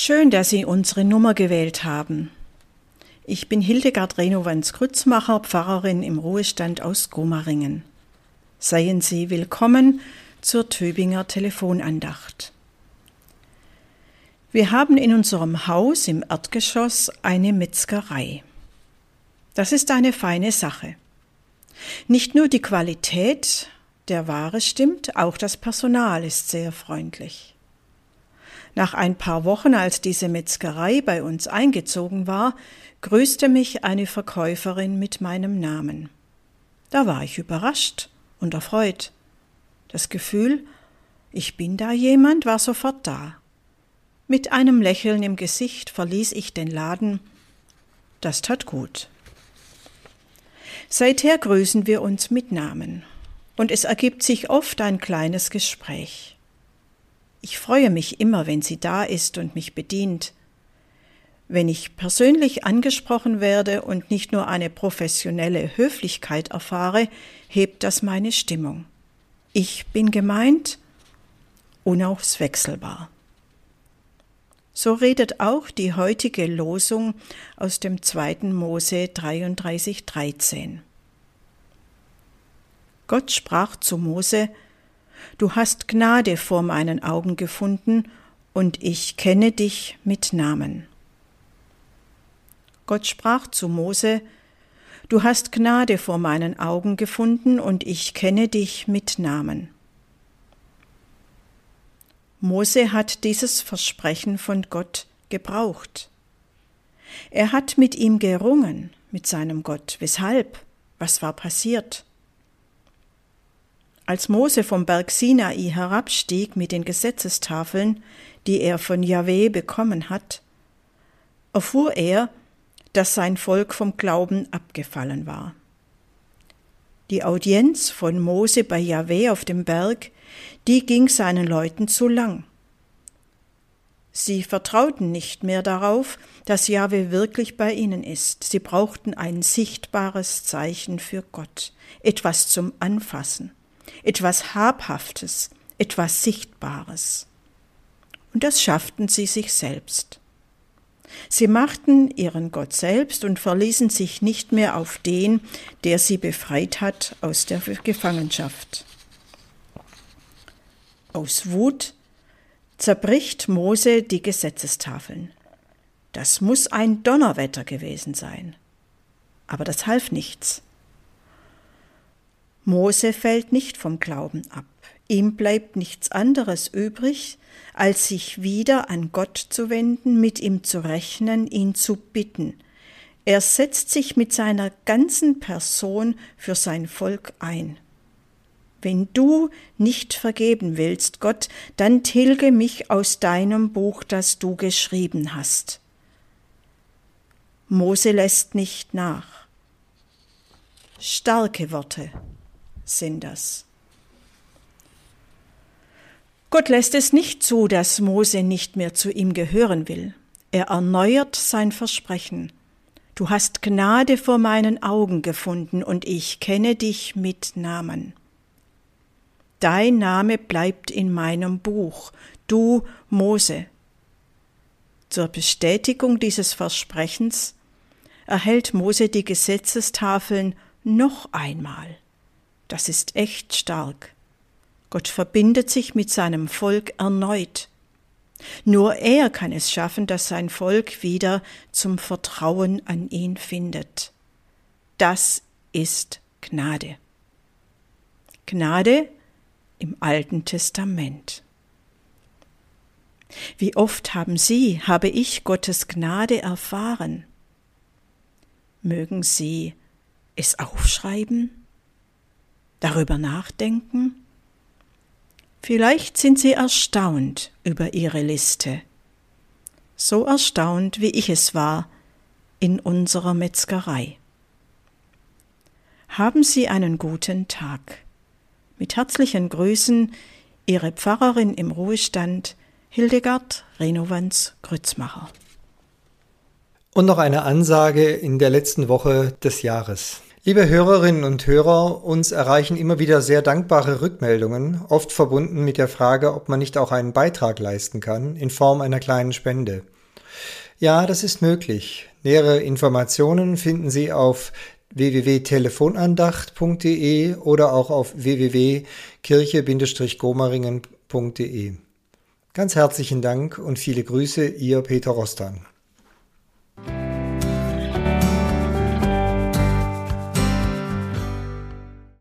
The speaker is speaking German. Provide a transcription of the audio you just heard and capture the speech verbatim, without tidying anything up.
Schön, dass Sie unsere Nummer gewählt haben. Ich bin Hildegard Renowans-Grützmacher, Pfarrerin im Ruhestand aus Gomaringen. Seien Sie willkommen zur Töbinger Telefonandacht. Wir haben in unserem Haus im Erdgeschoss eine Metzgerei. Das ist eine feine Sache. Nicht nur die Qualität der Ware stimmt, auch das Personal ist sehr freundlich. Nach ein paar Wochen, als diese Metzgerei bei uns eingezogen war, grüßte mich eine Verkäuferin mit meinem Namen. Da war ich überrascht und erfreut. Das Gefühl, ich bin da jemand, war sofort da. Mit einem Lächeln im Gesicht verließ ich den Laden. Das tat gut. Seither grüßen wir uns mit Namen und es ergibt sich oft ein kleines Gespräch. Ich freue mich immer, wenn sie da ist und mich bedient. Wenn ich persönlich angesprochen werde und nicht nur eine professionelle Höflichkeit erfahre, hebt das meine Stimmung. Ich bin gemeint, unauswechselbar. So redet auch die heutige Losung aus dem zweiten Mose dreiunddreißig dreizehn. Gott sprach zu Mose: Du hast Gnade vor meinen Augen gefunden, und ich kenne dich mit Namen. Gott sprach zu Mose: Du hast Gnade vor meinen Augen gefunden, und ich kenne dich mit Namen. Mose hat dieses Versprechen von Gott gebraucht. Er hat mit ihm gerungen, mit seinem Gott. Weshalb? Was war passiert? Als Mose vom Berg Sinai herabstieg mit den Gesetzestafeln, die er von Jahwe bekommen hat, erfuhr er, dass sein Volk vom Glauben abgefallen war. Die Audienz von Mose bei Jahwe auf dem Berg, die ging seinen Leuten zu lang. Sie vertrauten nicht mehr darauf, dass Jahwe wirklich bei ihnen ist. Sie brauchten ein sichtbares Zeichen für Gott, etwas zum Anfassen. Etwas Habhaftes, etwas Sichtbares. Und das schafften sie sich selbst. Sie machten ihren Gott selbst und verließen sich nicht mehr auf den, der sie befreit hat aus der Gefangenschaft. Aus Wut zerbricht Mose die Gesetzestafeln. Das muss ein Donnerwetter gewesen sein. Aber das half nichts. Mose fällt nicht vom Glauben ab. Ihm bleibt nichts anderes übrig, als sich wieder an Gott zu wenden, mit ihm zu rechnen, ihn zu bitten. Er setzt sich mit seiner ganzen Person für sein Volk ein. Wenn du nicht vergeben willst, Gott, dann tilge mich aus deinem Buch, das du geschrieben hast. Mose lässt nicht nach. Starke Worte sind das. Gott lässt es nicht zu, dass Mose nicht mehr zu ihm gehören will. Er erneuert sein Versprechen. Du hast Gnade vor meinen Augen gefunden, und ich kenne dich mit Namen. Dein Name bleibt in meinem Buch, du Mose. Zur Bestätigung dieses Versprechens erhält Mose die Gesetzestafeln noch einmal. Das ist echt stark. Gott verbindet sich mit seinem Volk erneut. Nur er kann es schaffen, dass sein Volk wieder zum Vertrauen an ihn findet. Das ist Gnade. Gnade im Alten Testament. Wie oft haben Sie, habe ich Gottes Gnade erfahren? Mögen Sie es aufschreiben? Darüber nachdenken? Vielleicht sind Sie erstaunt über Ihre Liste. So erstaunt, wie ich es war in unserer Metzgerei. Haben Sie einen guten Tag. Mit herzlichen Grüßen, Ihre Pfarrerin im Ruhestand, Hildegard Renowans-Grützmacher. Und noch eine Ansage in der letzten Woche des Jahres. Liebe Hörerinnen und Hörer, uns erreichen immer wieder sehr dankbare Rückmeldungen, oft verbunden mit der Frage, ob man nicht auch einen Beitrag leisten kann in Form einer kleinen Spende. Ja, das ist möglich. Nähere Informationen finden Sie auf w w w punkt telefonandacht punkt d e oder auch auf w w w punkt kirche Bindestrich gomaringen punkt d e. Ganz herzlichen Dank und viele Grüße, Ihr Peter Rostan.